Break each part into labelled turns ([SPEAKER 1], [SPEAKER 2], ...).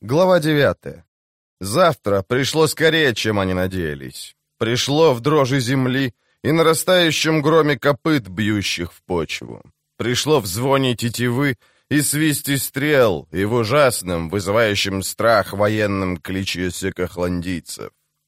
[SPEAKER 1] Глава 9. Завтра пришло скорее, чем они надеялись. Пришло в дрожи земли и нарастающем громе копыт, бьющих в почву. Пришло в звоне тетивы и свисте стрел, и в ужасном, вызывающем страх военном кличе секохландийцев.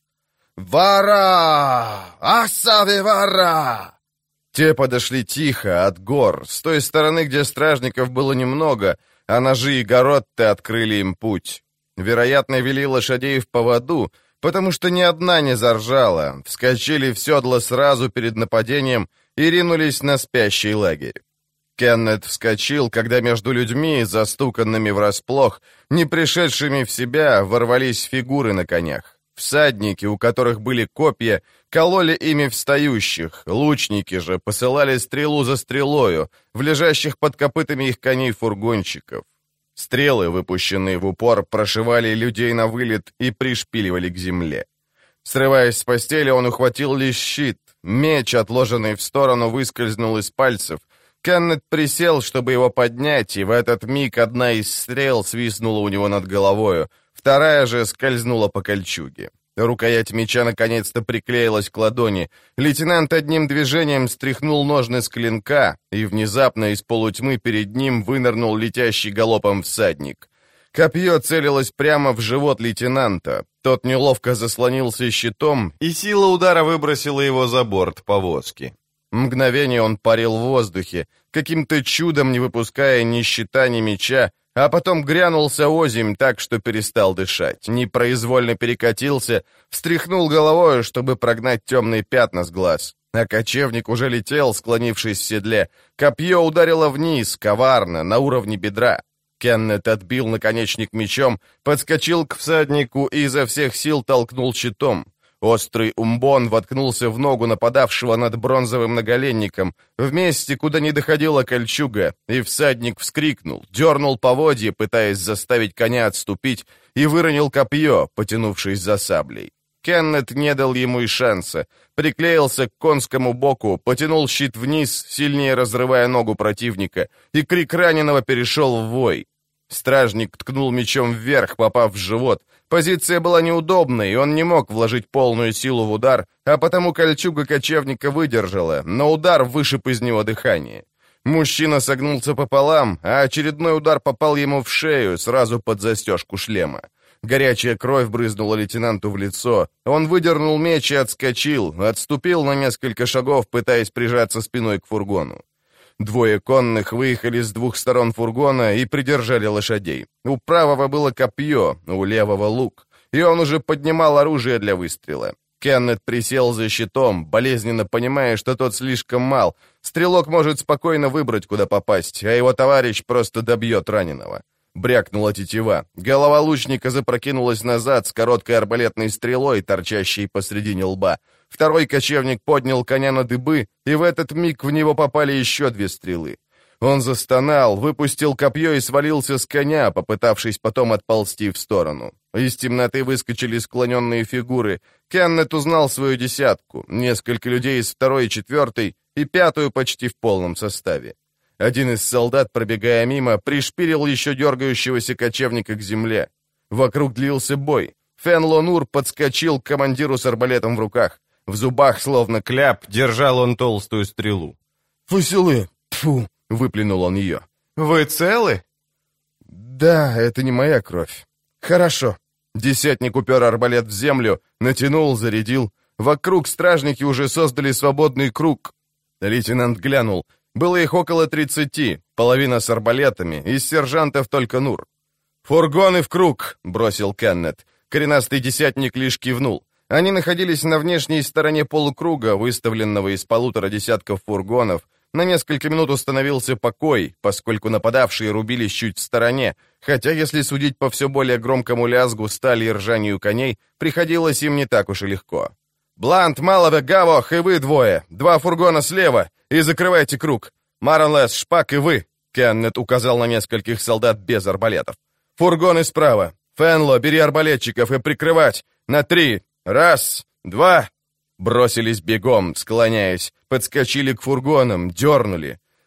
[SPEAKER 1] «Вара! Асави вара!» Те подошли тихо, от гор, с той стороны, где стражников было немного, а ножи и горотты открыли им путь. Вероятно, вели лошадей в поводу, потому что ни одна не заржала, вскочили в седло сразу перед нападением и ринулись на спящий лагерь. Кеннет вскочил, когда между людьми, застуканными врасплох, не пришедшими в себя, ворвались фигуры на конях. Всадники, у которых были копья, кололи ими встающих, лучники же посылали стрелу за стрелою в лежащих под копытами их коней фургонщиков. Стрелы, выпущенные в упор, прошивали людей на вылет и пришпиливали к земле. Срываясь с постели, он ухватил лишь щит. Меч, отложенный в сторону, выскользнул из пальцев. Кеннет присел, чтобы его поднять, и в этот миг одна из стрел свистнула у него над головою, вторая же скользнула по кольчуге. Рукоять меча наконец-то приклеилась к ладони. Лейтенант одним движением стряхнул ножны с клинка, и внезапно из полутьмы перед ним вынырнул летящий галопом всадник. Копье целилось прямо в живот лейтенанта. Тот неловко заслонился щитом, и сила удара выбросила его за борт повозки. Мгновение он парил в воздухе, каким-то чудом не выпуская ни щита, ни меча, а потом грянулся озимь так, что перестал дышать, непроизвольно перекатился, встряхнул головой, чтобы прогнать темные пятна с глаз. А кочевник уже летел, склонившись в седле. Копье ударило вниз, коварно, на уровне бедра. Кеннет отбил наконечник мечом, подскочил к всаднику и изо всех сил толкнул щитом. Острый умбон воткнулся в ногу нападавшего над бронзовым наголенником, в месте, куда не доходила кольчуга, и всадник вскрикнул, дернул поводье, пытаясь заставить коня отступить, и выронил копье, потянувшись за саблей. Кеннет не дал ему и шанса, приклеился к конскому боку, потянул щит вниз, сильнее разрывая ногу противника, и крик раненого перешел в вой. Стражник ткнул мечом вверх, попав в живот. Позиция была неудобной, и он не мог вложить полную силу в удар, а потому кольчуга кочевника выдержала, но удар вышиб из него дыхание. Мужчина согнулся пополам, а очередной удар попал ему в шею, сразу под застежку шлема. Горячая кровь брызнула лейтенанту в лицо. Он выдернул меч и отскочил, отступил на несколько шагов, пытаясь прижаться спиной к фургону. Двое конных выехали с двух сторон фургона и придержали лошадей. У правого было копье, у левого лук, и он уже поднимал оружие для выстрела. Кеннет присел за щитом, болезненно понимая, что тот слишком мал. Стрелок может спокойно выбрать, куда попасть, а его товарищ просто добьет раненого. Брякнула тетива. Голова лучника запрокинулась назад с короткой арбалетной стрелой, торчащей посредине лба. Второй кочевник поднял коня на дыбы, и в этот миг в него попали еще две стрелы. Он застонал, выпустил копье и свалился с коня, попытавшись потом отползти в сторону. Из темноты выскочили склоненные фигуры. Кеннет узнал свою десятку, несколько людей из второй и четвертой, и пятую почти в полном составе. Один из солдат, пробегая мимо, пришпилил еще дергающегося кочевника к земле. Вокруг длился бой. Фен Лонур подскочил к командиру с арбалетом в руках. В зубах, словно кляп, держал он толстую стрелу.
[SPEAKER 2] «Фусилы! Тьфу!»
[SPEAKER 1] — выплюнул он ее.
[SPEAKER 2] «Вы целы?»
[SPEAKER 1] «Да, это не моя кровь». «Хорошо». Десятник упер арбалет в землю, натянул, зарядил. Вокруг стражники уже создали свободный круг. Лейтенант глянул. Было их около 30, половина с арбалетами, из сержантов только Нур. «Фургоны в круг!» — бросил Кеннет. Коренастый десятник лишь кивнул. Они находились на внешней стороне полукруга, выставленного из 1,5 десятков фургонов. На несколько минут установился покой, поскольку нападавшие рубились чуть в стороне, хотя, если судить по все более громкому лязгу стали и ржанию коней, приходилось им не так уж и легко. «Блант, Малове, Гавох и вы двое! 2 фургона слева! И закрывайте круг! Маранлес, Шпак и вы!» Кеннет указал на нескольких солдат без арбалетов. «Фургоны справа! Фенло, бери арбалетчиков и прикрывать! На 3! 1, 2!» Бросились бегом, склоняясь, подскочили к фургонам, дернули.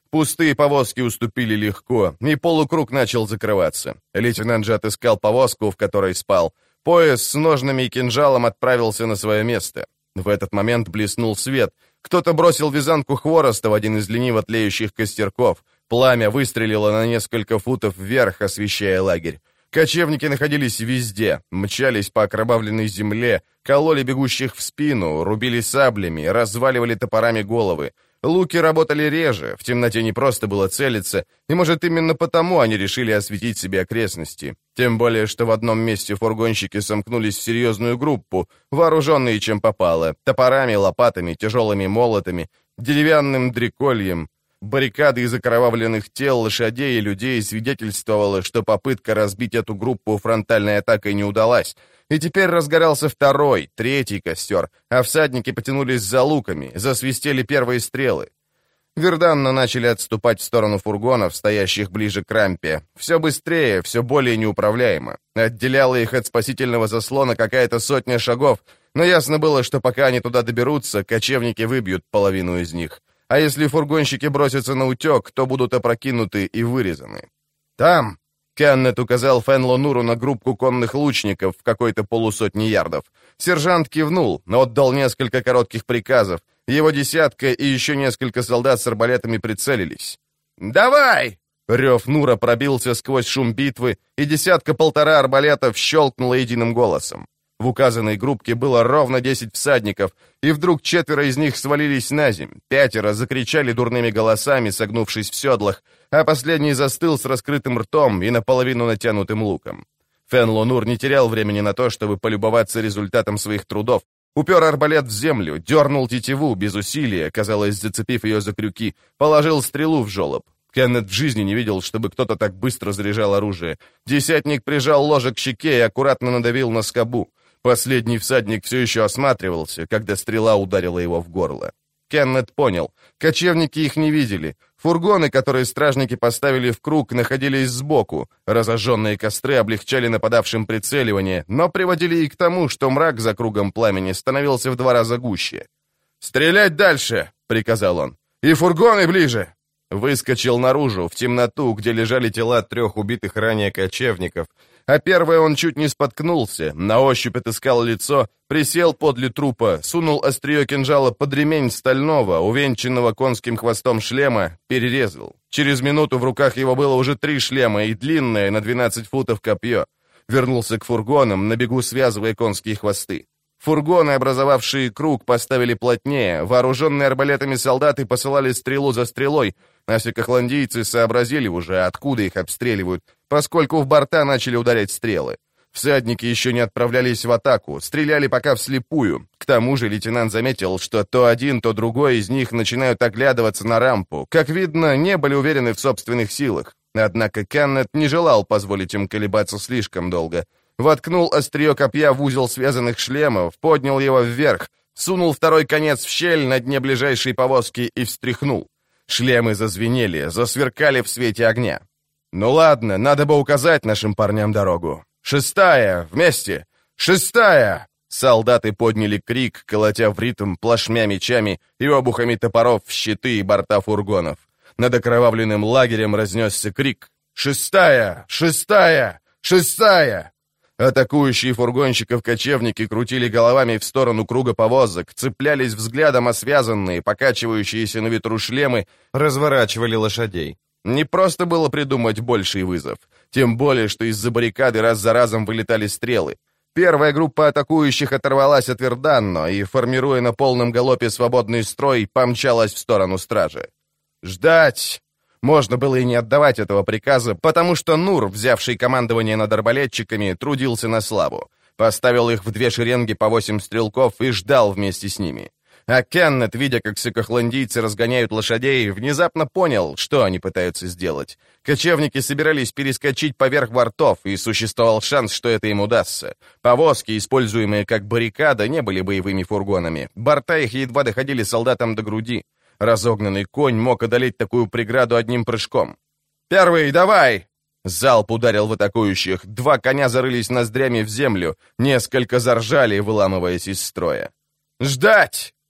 [SPEAKER 1] Пустые повозки уступили легко, и полукруг начал закрываться. Лейтенант же отыскал повозку, в которой спал. Пояс с ножными и кинжалом отправился на свое место. В этот момент блеснул свет. Кто-то бросил вязанку хвороста в один из лениво тлеющих костерков. Пламя выстрелило на несколько футов вверх, освещая лагерь. Кочевники находились везде, мчались по окровавленной земле, кололи бегущих в спину, рубили саблями, разваливали топорами головы. Луки работали реже, в темноте не просто было целиться, и, может, именно потому они решили осветить себе окрестности. Тем более, что в одном месте фургонщики сомкнулись в серьезную группу, вооруженные чем попало, топорами, лопатами, тяжелыми молотами, деревянным дрекольем. Баррикады из окровавленных тел лошадей и людей свидетельствовала, что попытка разбить эту группу фронтальной атакой не удалась, и теперь разгорался второй, третий костер, а всадники потянулись за луками, засвистели первые стрелы. Верданно начали отступать в сторону фургонов, стоящих ближе к рампе. Все быстрее, все более неуправляемо. Отделяла их от спасительного заслона какая-то сотня шагов, но ясно было, что пока они туда доберутся, кочевники выбьют половину из них. А если фургонщики бросятся на утек, то будут опрокинуты и вырезаны. «Там!» — Кеннет указал Фенло Нуру на группку конных лучников в какой-то полусотни ярдов. Сержант кивнул, но отдал несколько коротких приказов. Его десятка и еще несколько солдат с арбалетами прицелились. «Давай!» — рев Нура пробился сквозь шум битвы, и десятка-полтора арбалетов щелкнула единым голосом. В указанной группке было ровно 10 всадников, и вдруг 4 из них свалились на земь, 5 закричали дурными голосами, согнувшись в седлах, а последний застыл с раскрытым ртом и наполовину натянутым луком. Фенло Нур не терял времени на то, чтобы полюбоваться результатом своих трудов. Упер арбалет в землю, дернул тетиву без усилия, казалось, зацепив ее за крюки, положил стрелу в жолоб. Кеннет в жизни не видел, чтобы кто-то так быстро заряжал оружие. Десятник прижал ложе к щеке и аккуратно надавил на скобу. Последний всадник все еще осматривался, когда стрела ударила его в горло. Кеннет понял. Кочевники их не видели. Фургоны, которые стражники поставили в круг, находились сбоку. Разожженные костры облегчали нападавшим прицеливание, но приводили и к тому, что мрак за кругом пламени становился в 2 раза гуще. «Стрелять дальше!» — приказал он. «И фургоны ближе!» Выскочил наружу, в темноту, где лежали тела 3 убитых ранее кочевников. А первый он чуть не споткнулся, на ощупь отыскал лицо, присел подле трупа, сунул острие кинжала под ремень стального, увенчанного конским хвостом шлема, перерезал. Через минуту в руках его было уже 3 шлема и длинное на 12 футов копье. Вернулся к фургонам, на бегу связывая конские хвосты. Фургоны, образовавшие круг, поставили плотнее, вооруженные арбалетами солдаты посылали стрелу за стрелой, а сикохландийцы сообразили уже, откуда их обстреливают, поскольку в борта начали ударять стрелы. Всадники еще не отправлялись в атаку, стреляли пока вслепую. К тому же лейтенант заметил, что то один, то другой из них начинают оглядываться на рампу. Как видно, не были уверены в собственных силах. Однако Кеннет не желал позволить им колебаться слишком долго. Воткнул острие копья в узел связанных шлемов, поднял его вверх, сунул второй конец в щель на дне ближайшей повозки и встряхнул. Шлемы зазвенели, засверкали в свете огня. «Ну ладно, надо бы указать нашим парням дорогу. 6-я! Вместе! 6-я!» Солдаты подняли крик, колотя в ритм плашмя мечами и обухами топоров в щиты и борта фургонов. Над окровавленным лагерем разнесся крик «6-я! 6-я! 6-я!» Атакующие фургонщиков кочевники крутили головами в сторону круга повозок, цеплялись взглядом о связанные, покачивающиеся на ветру шлемы, разворачивали лошадей. Не просто было придумать больший вызов, тем более, что из-за баррикады раз за разом вылетали стрелы. Первая группа атакующих оторвалась от Верданно и, формируя на полном галопе свободный строй, помчалась в сторону стражи. «Ждать!» Можно было и не отдавать этого приказа, потому что Нур, взявший командование над арбалетчиками, трудился на славу. Поставил их в 2 шеренги по 8 стрелков и ждал вместе с ними. А Кеннет, видя, как сикохландийцы разгоняют лошадей, внезапно понял, что они пытаются сделать. Кочевники собирались перескочить поверх бортов, и существовал шанс, что это им удастся. Повозки, используемые как баррикада, не были боевыми фургонами. Борта их едва доходили солдатам до груди. Разогнанный конь мог одолеть такую преграду одним прыжком. «Первый, давай!» Залп ударил в атакующих. 2 коня зарылись ноздрями в землю. Несколько заржали, выламываясь из строя. «Ждать!»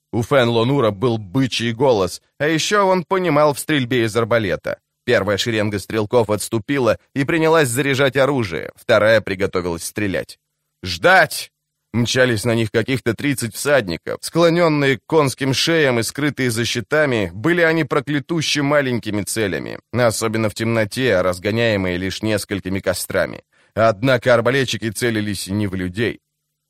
[SPEAKER 1] У Фенло Нура был бычий голос, а еще он понимал в стрельбе из арбалета. Первая шеренга стрелков отступила и принялась заряжать оружие, вторая приготовилась стрелять. «Ждать!» Мчались на них каких-то 30 всадников, склоненные к конским шеям и скрытые за щитами, были они проклятуще маленькими целями, особенно в темноте, разгоняемые лишь несколькими кострами. Однако арбалетчики целились не в людей.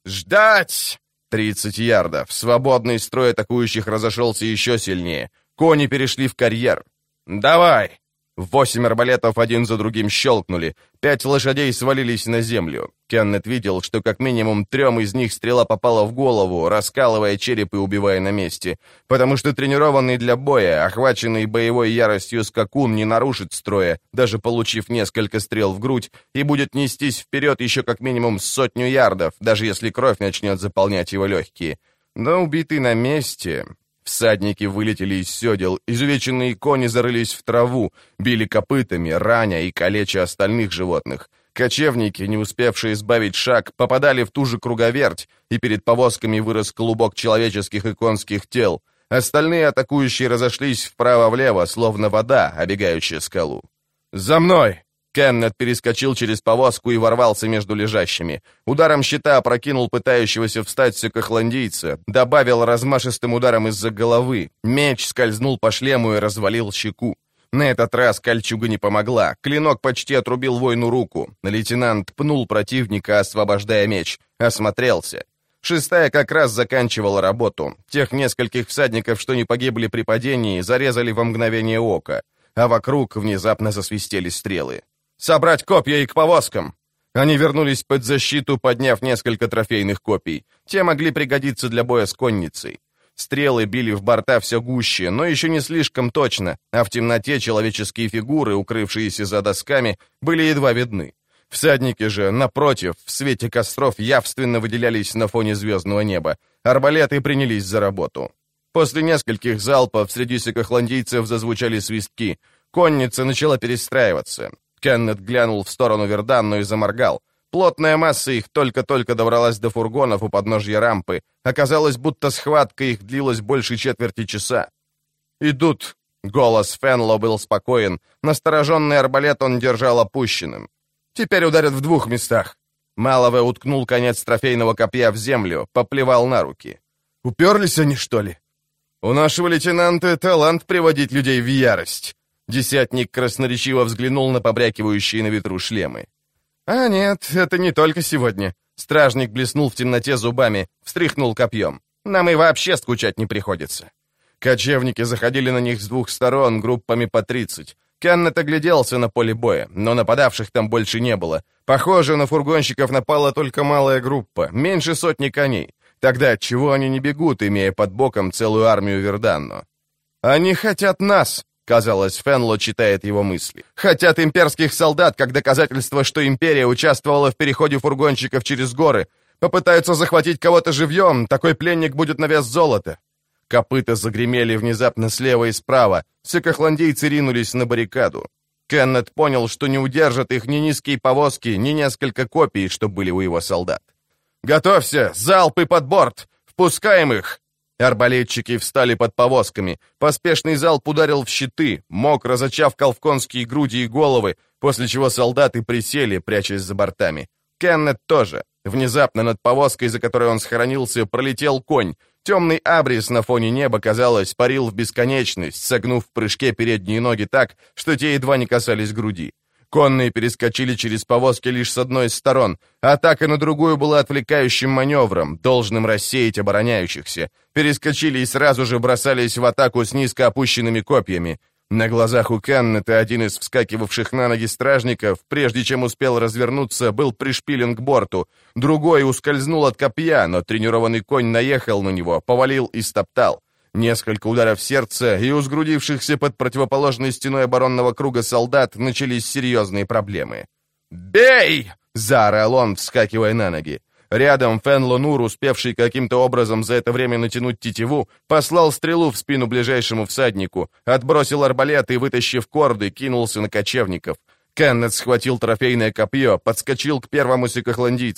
[SPEAKER 1] «Ждать!» 30 ярдов. Свободный строй атакующих разошелся еще сильнее. Кони перешли в карьер. «Давай!» 8 арбалетов один за другим щелкнули. 5 лошадей свалились на землю. Кеннет видел, что как минимум 3 из них стрела попала в голову, раскалывая череп и убивая на месте. Потому что тренированный для боя, охваченный боевой яростью скакун не нарушит строя, даже получив несколько стрел в грудь, и будет нестись вперед еще как минимум 100 ярдов, даже если кровь начнет заполнять его легкие. Но убитый на месте... Всадники вылетели из седел, изувеченные кони зарылись в траву, били копытами, раня и калеча остальных животных. Кочевники, не успевшие сбавить шаг, попадали в ту же круговерть, и перед повозками вырос клубок человеческих и конских тел. Остальные атакующие разошлись вправо-влево, словно вода, обегающая скалу. «За мной!» Кеннет перескочил через повозку и ворвался между лежащими. Ударом щита опрокинул пытающегося встать сикохландийца, добавил размашистым ударом из-за головы. Меч скользнул по шлему и развалил щеку. На этот раз кольчуга не помогла. Клинок почти отрубил воину руку. Лейтенант пнул противника, освобождая меч. Осмотрелся. 6-я как раз заканчивала работу. Тех нескольких всадников, что не погибли при падении, зарезали во мгновение ока. А вокруг внезапно засвистели стрелы. «Собрать копья и к повозкам!» Они вернулись под защиту, подняв несколько трофейных копий. Те могли пригодиться для боя с конницей. Стрелы били в борта все гуще, но еще не слишком точно, а в темноте человеческие фигуры, укрывшиеся за досками, были едва видны. Всадники же, напротив, в свете костров явственно выделялись на фоне звездного неба. Арбалеты принялись за работу. После нескольких залпов среди сикохландийцев зазвучали свистки. Конница начала перестраиваться. Кеннет глянул в сторону Верданну и заморгал. Плотная масса их только-только добралась до фургонов у подножья рампы. Оказалось, будто схватка их длилась больше четверти часа. «Идут!» — голос Фенло был спокоен. Настороженный арбалет он держал опущенным. «Теперь ударят в 2 местах». Малове уткнул конец трофейного копья в землю, поплевал на руки. «Уперлись они, что ли?» «У нашего лейтенанта талант приводить людей в ярость». Десятник красноречиво взглянул на побрякивающие на ветру шлемы. «А нет, это не только сегодня». Стражник блеснул в темноте зубами, встряхнул копьем. «Нам и вообще скучать не приходится». Кочевники заходили на них с 2 сторон, группами по 30. Кеннет огляделся на поле боя, но нападавших там больше не было. Похоже, на фургонщиков напала только малая группа, меньше 100 коней. Тогда отчего они не бегут, имея под боком целую армию Верданно? «Они хотят нас!» Казалось, Фенло читает его мысли. «Хотят имперских солдат, как доказательство, что империя участвовала в переходе фургонщиков через горы. Попытаются захватить кого-то живьем, такой пленник будет на вес золота». Копыта загремели внезапно слева и справа. Сикохландийцы ринулись на баррикаду. Кеннет понял, что не удержат их ни низкие повозки, ни несколько копий, что были у его солдат. «Готовься! Залп и под борт! Впускаем их!» Арбалетчики встали под повозками. Поспешный залп ударил в щиты, мокро зачавкал в конские груди и головы, после чего солдаты присели, прячась за бортами. Кеннет тоже. Внезапно над повозкой, за которой он схоронился, пролетел конь. Темный абрис на фоне неба, казалось, парил в бесконечность, согнув в прыжке передние ноги так, что те едва не касались груди. Конные перескочили через повозки лишь с одной из сторон. Атака на другую была отвлекающим маневром, должным рассеять обороняющихся. Перескочили и сразу же бросались в атаку с низко опущенными копьями. На глазах у Кеннета один из вскакивавших на ноги стражников, прежде чем успел развернуться, был пришпилен к борту. Другой ускользнул от копья, но тренированный конь наехал на него, повалил и стоптал. Несколько ударов сердца, и у сгрудившихся под противоположной стеной оборонного круга солдат начались серьезные проблемы. «Бей!» — заорал он, вскакивая на ноги. Рядом Фенло Нур, успевший каким-то образом за это время натянуть тетиву, послал стрелу в спину ближайшему всаднику, отбросил арбалет и, вытащив корды, кинулся на кочевников. Кеннет схватил трофейное копье, подскочил к первому сикохландийцу.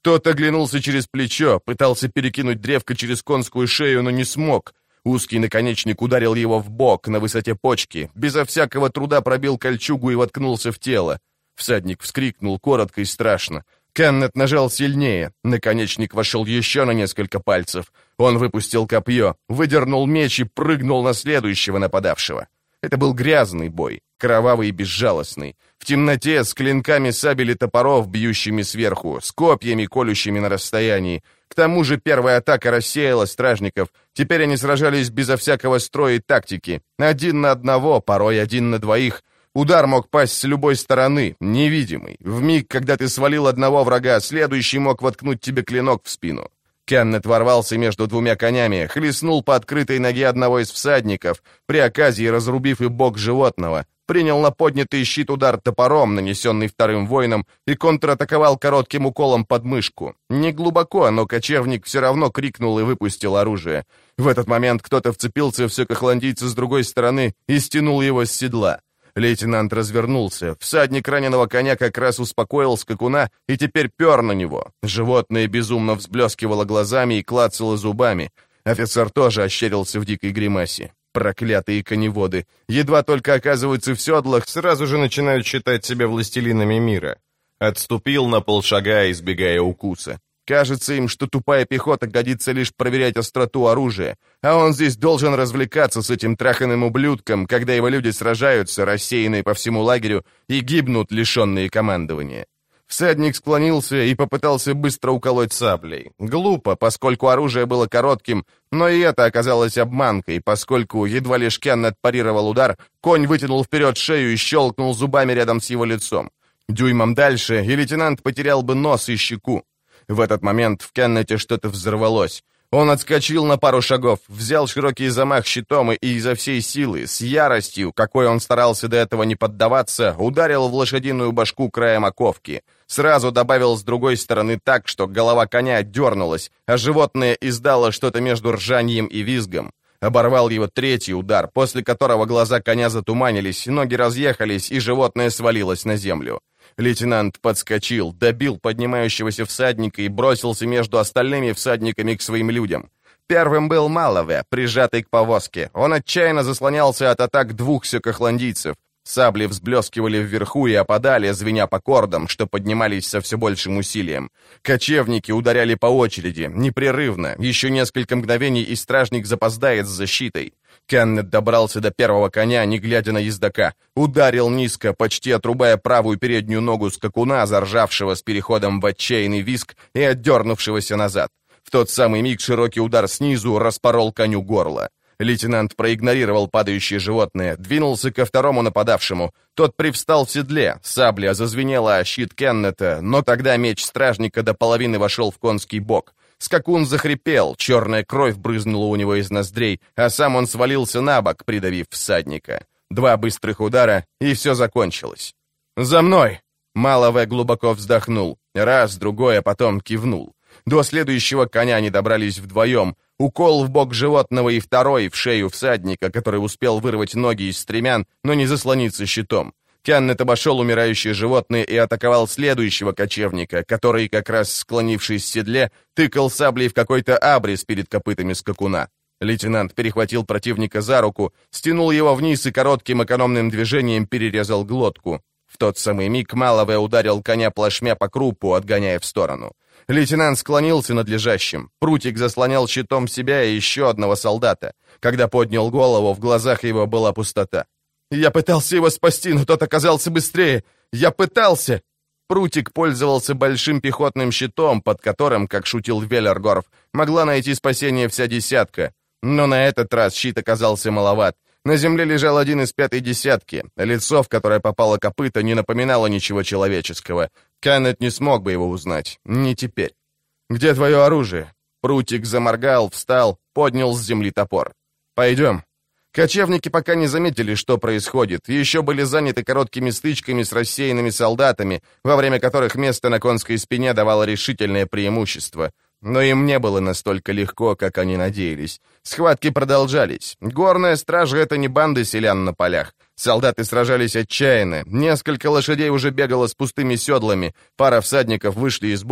[SPEAKER 1] Тот оглянулся через плечо, пытался перекинуть древко через конскую шею, но не смог. Узкий наконечник ударил его в бок на высоте почки, безо всякого труда пробил кольчугу и воткнулся в тело. Всадник вскрикнул коротко и страшно. Кеннет нажал сильнее. Наконечник вошел еще на несколько пальцев. Он выпустил копье, выдернул меч и прыгнул на следующего нападавшего. Это был грязный бой, кровавый и безжалостный. В темноте, с клинками сабель и топоров, бьющими сверху, с копьями, колющими на расстоянии. К тому же первая атака рассеяла стражников. Теперь они сражались безо всякого строя и тактики. 1 на 1, порой 1 на 2. Удар мог пасть с любой стороны, невидимый. В миг, когда ты свалил одного врага, следующий мог воткнуть тебе клинок в спину. Кеннет ворвался между двумя конями, хлестнул по открытой ноге одного из всадников, при оказии разрубив и бок животного, принял на поднятый щит удар топором, нанесенный вторым воином, и контратаковал коротким уколом под мышку. Не глубоко, но кочевник все равно крикнул и выпустил оружие. В этот момент кто-то вцепился в сокохландийца с другой стороны и стянул его с седла. Лейтенант развернулся. Всадник раненого коня как раз успокоил скакуна и теперь пер на него. Животное безумно взблескивало глазами и клацало зубами. Офицер тоже ощерился в дикой гримасе. Проклятые коневоды. Едва только оказываются в седлах, сразу же начинают считать себя властелинами мира. Отступил на полшага, избегая укуса. Кажется им, что тупая пехота годится лишь проверять остроту оружия, а он здесь должен развлекаться с этим траханным ублюдком, когда его люди сражаются, рассеянные по всему лагерю, и гибнут, лишенные командования. Всадник склонился и попытался быстро уколоть саблей. Глупо, поскольку оружие было коротким, но и это оказалось обманкой, поскольку едва лишь Кеннет парировал удар, конь вытянул вперед шею и щелкнул зубами рядом с его лицом. Дюймом дальше, и лейтенант потерял бы нос и щеку. В этот момент в Кеннете что-то взорвалось. Он отскочил на пару шагов, взял широкий замах щитом и изо всей силы, с яростью, какой он старался до этого не поддаваться, ударил в лошадиную башку краем оковки. Сразу добавил с другой стороны так, что голова коня дернулась, а животное издало что-то между ржанием и визгом. Оборвал его третий удар, после которого глаза коня затуманились, ноги разъехались, и животное свалилось на землю. Лейтенант подскочил, добил поднимающегося всадника и бросился между остальными всадниками к своим людям. Первым был Малаве, прижатый к повозке. Он отчаянно заслонялся от атак 2 сёкохландийцев. Сабли взблескивали вверху и опадали, звеня по кордам, что поднимались со все большим усилием. Кочевники ударяли по очереди, непрерывно. Еще несколько мгновений, и стражник запоздает с защитой. Кеннет добрался до первого коня, не глядя на ездока. Ударил низко, почти отрубая правую переднюю ногу скакуна, заржавшего с переходом в отчаянный визг и отдернувшегося назад. В тот самый миг широкий удар снизу распорол коню горло. Лейтенант проигнорировал падающее животное, двинулся ко второму нападавшему. Тот привстал в седле, сабля зазвенела о щит Кеннета, но тогда меч стражника до половины вошел в конский бок. Скакун захрипел, черная кровь брызнула у него из ноздрей, а сам он свалился на бок, придавив всадника. 2 быстрых удара, и все закончилось. «За мной!» Малаве глубоко вздохнул. Раз, другой, а потом кивнул. До следующего коня они добрались вдвоем. Укол в бок животного и второй в шею всадника, который успел вырвать ноги из стремян, но не заслониться щитом. Кеннет обошел умирающее животное и атаковал следующего кочевника, который, как раз склонившись в седле, тыкал саблей в какой-то абрис перед копытами скакуна. Лейтенант перехватил противника за руку, стянул его вниз и коротким экономным движением перерезал глотку. В тот самый миг Малаве ударил коня плашмя по крупу, отгоняя в сторону. Лейтенант склонился над лежащим. Прутик заслонял щитом себя и еще одного солдата. Когда поднял голову, в глазах его была пустота. «Я пытался его спасти, но тот оказался быстрее! Я пытался!» Прутик пользовался большим пехотным щитом, под которым, как шутил Веллергорф, могла найти спасение вся десятка. Но на этот раз щит оказался маловат. На земле лежал один из 5-й десятки. Лицо, в которое попало копыто, не напоминало ничего человеческого. Кеннет не смог бы его узнать. Не теперь. «Где твое оружие?» Прутик заморгал, встал, поднял с земли топор. «Пойдем». Кочевники пока не заметили, что происходит, еще были заняты короткими стычками с рассеянными солдатами, во время которых место на конской спине давало решительное преимущество. Но им не было настолько легко, как они надеялись. Схватки продолжались. Горная стража — это не банды селян на полях. Солдаты сражались отчаянно. Несколько лошадей уже бегало с пустыми седлами. Пара всадников вышли из боя.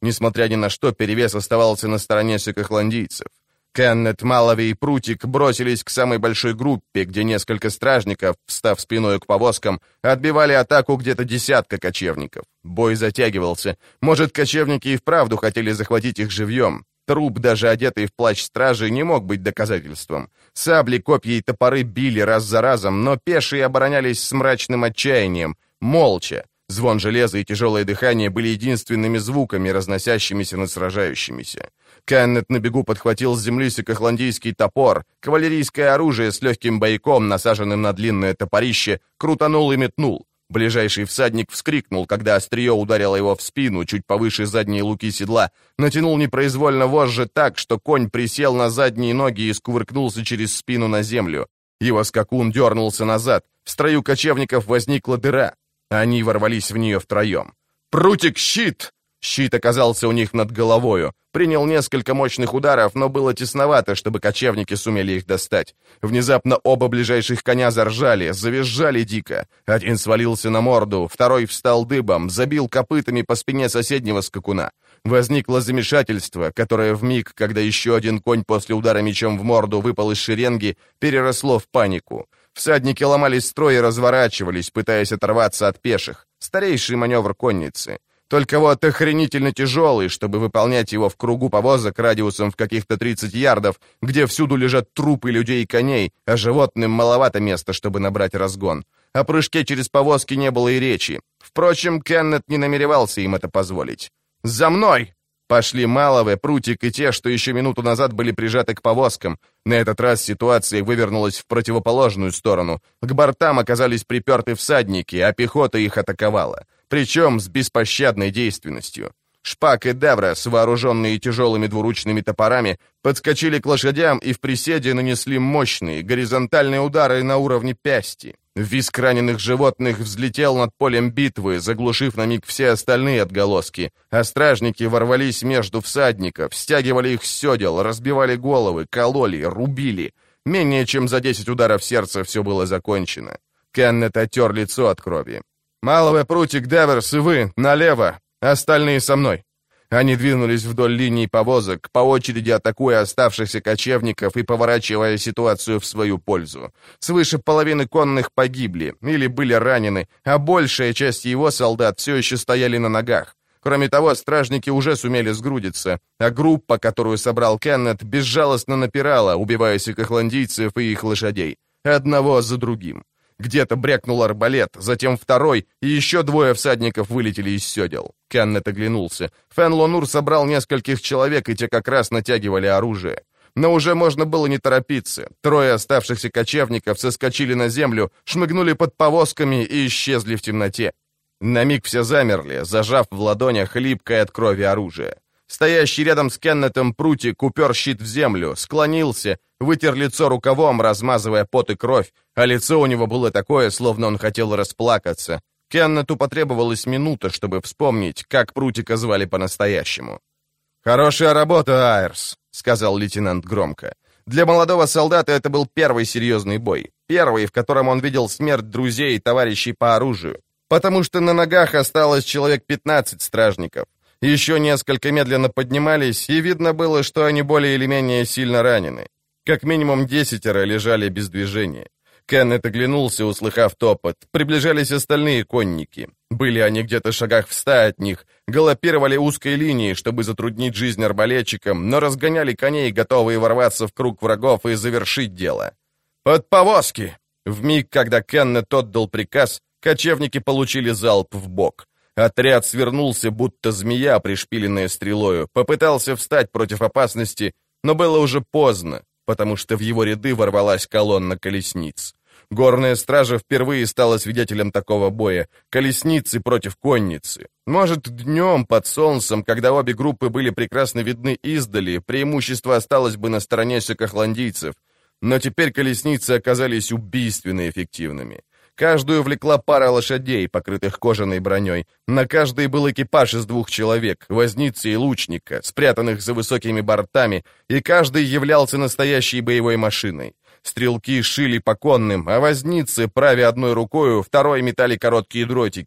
[SPEAKER 1] Несмотря ни на что, перевес оставался на стороне сикохландийцев. Кеннет, Малави и Прутик бросились к самой большой группе, где несколько стражников, встав спиной к повозкам, отбивали атаку где-то десятка кочевников. Бой затягивался. Может, кочевники и вправду хотели захватить их живьем. Труп, даже одетый в плащ стражи, не мог быть доказательством. Сабли, копья и топоры били раз за разом, но пешие оборонялись с мрачным отчаянием, молча. Звон железа и тяжелое дыхание были единственными звуками, разносящимися над сражающимися. Кеннет на бегу подхватил с земли сикохландийский топор, кавалерийское оружие с легким бойком, насаженным на длинное топорище, крутанул и метнул. Ближайший всадник вскрикнул, когда острие ударило его в спину, чуть повыше задней луки седла, натянул непроизвольно вожжи так, что конь присел на задние ноги и скувыркнулся через спину на землю. Его скакун дернулся назад, в строю кочевников возникла дыра. Они ворвались в нее втроем. «Прутик, щит!» Щит оказался у них над головою. Принял несколько мощных ударов, но было тесновато, чтобы кочевники сумели их достать. Внезапно оба ближайших коня заржали, завизжали дико. Один свалился на морду, второй встал дыбом, забил копытами по спине соседнего скакуна. Возникло замешательство, которое вмиг, когда еще один конь после удара мечом в морду выпал из шеренги, переросло в панику. Всадники ломали строй и разворачивались, пытаясь оторваться от пеших. Старейший маневр конницы. Только вот охренительно тяжелый, чтобы выполнять его в кругу повозок радиусом в каких-то 30 ярдов, где всюду лежат трупы людей и коней, а животным маловато места, чтобы набрать разгон. О прыжке через повозки не было и речи. Впрочем, Кеннет не намеревался им это позволить. «За мной!» Пошли Малаве, Прутик и те, что еще минуту назад были прижаты к повозкам. На этот раз ситуация вывернулась в противоположную сторону. К бортам оказались приперты всадники, а пехота их атаковала. Причем с беспощадной действенностью. Шпак и Деврес, вооруженные тяжелыми двуручными топорами, подскочили к лошадям и в приседе нанесли мощные горизонтальные удары на уровне пясти. Визг раненых животных взлетел над полем битвы, заглушив на миг все остальные отголоски, а стражники ворвались между всадников, стягивали их с седел, разбивали головы, кололи, рубили. Менее чем за 10 ударов сердца все было закончено. Кеннет оттер лицо от крови. «Малове, Прутик, Деверс и вы, налево! Остальные со мной!» Они двинулись вдоль линий повозок, по очереди атакуя оставшихся кочевников и поворачивая ситуацию в свою пользу. Свыше половины конных погибли или были ранены, а большая часть его солдат все еще стояли на ногах. Кроме того, стражники уже сумели сгрудиться, а группа, которую собрал Кеннет, безжалостно напирала, убивая сикохландийцев и их лошадей, одного за другим. Где-то брякнул арбалет, затем второй, и еще двое всадников вылетели из седел. Кеннет оглянулся. Фен Лонур собрал нескольких человек, и те как раз натягивали оружие. Но уже можно было не торопиться. Трое оставшихся кочевников соскочили на землю, шмыгнули под повозками и исчезли в темноте. На миг все замерли, зажав в ладонях липкое от крови оружие. Стоящий рядом с Кеннетом Прутик упер щит в землю, склонился, вытер лицо рукавом, размазывая пот и кровь, а лицо у него было такое, словно он хотел расплакаться. Кеннету потребовалась минута, чтобы вспомнить, как Прутика звали по-настоящему. «Хорошая работа, Айрс», — сказал лейтенант громко. Для молодого солдата это был первый серьезный бой. Первый, в котором он видел смерть друзей и товарищей по оружию. Потому что на ногах осталось человек 15 стражников. Еще несколько медленно поднимались, и видно было, что они более или менее сильно ранены. Как минимум 10 лежали без движения. Кеннет оглянулся, услыхав топот. Приближались остальные конники. Были они где-то шагах в 100 от них, галопировали узкой линией, чтобы затруднить жизнь арбалетчикам, но разгоняли коней, готовые ворваться в круг врагов и завершить дело. «Под повозки!» Вмиг, когда Кеннет отдал приказ, кочевники получили залп в бок. Отряд свернулся, будто змея, пришпиленная стрелою, попытался встать против опасности, но было уже поздно, потому что в его ряды ворвалась колонна колесниц. Горная стража впервые стала свидетелем такого боя. Колесницы против конницы. Может, днем под солнцем, когда обе группы были прекрасно видны издали, преимущество осталось бы на стороне сикохландийцев. Но теперь колесницы оказались убийственно эффективными. Каждую влекла пара лошадей, покрытых кожаной броней. На каждой был экипаж из 2 человек, возницы и лучника, спрятанных за высокими бортами, и каждый являлся настоящей боевой машиной. Стрелки шили по конным, а возницы, правя одной рукою, второй метали короткие дротики.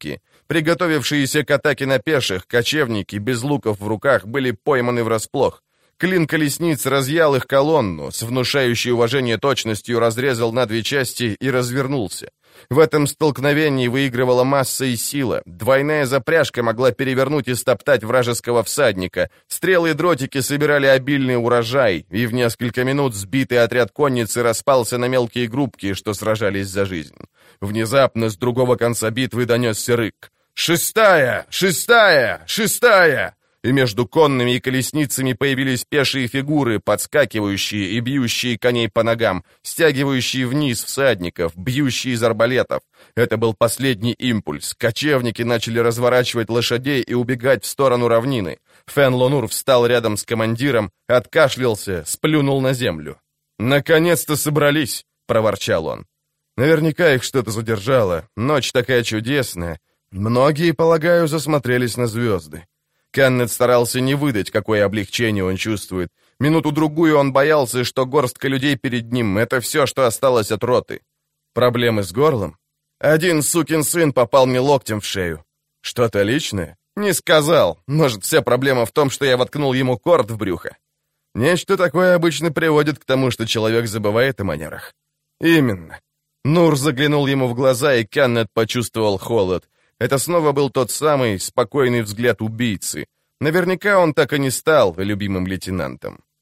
[SPEAKER 1] Приготовившиеся к атаке на пеших, кочевники без луков в руках были пойманы врасплох. Клин колесниц разъял их колонну, с внушающей уважение точностью разрезал на две части и развернулся. В этом столкновении выигрывала масса и сила. Двойная запряжка могла перевернуть и стоптать вражеского всадника. Стрелы и дротики собирали обильный урожай, и в несколько минут сбитый отряд конницы распался на мелкие группки, что сражались за жизнь. Внезапно с другого конца битвы донесся рык. «Шестая! Шестая! Шестая!» И между конными и колесницами появились пешие фигуры, подскакивающие и бьющие коней по ногам, стягивающие вниз всадников, бьющие из арбалетов. Это был последний импульс. Кочевники начали разворачивать лошадей и убегать в сторону равнины. Фен Лонур встал рядом с командиром, откашлялся, сплюнул на землю. «Наконец-то собрались!» — проворчал он. «Наверняка их что-то задержало. Ночь такая чудесная. Многие, полагаю, засмотрелись на звезды». Кеннет старался не выдать, какое облегчение он чувствует. Минуту-другую он боялся, что горстка людей перед ним — это все, что осталось от роты. Проблемы с горлом? Один сукин сын попал мне локтем в шею. Что-то личное? Не сказал. Может, вся проблема в том, что я воткнул ему корд в брюхо? Нечто такое обычно приводит к тому, что человек забывает о манерах. Именно. Нур заглянул ему в глаза, и Кеннет почувствовал холод. Это снова был тот самый спокойный взгляд убийцы. Наверняка он так и не стал любимым лейтенантом.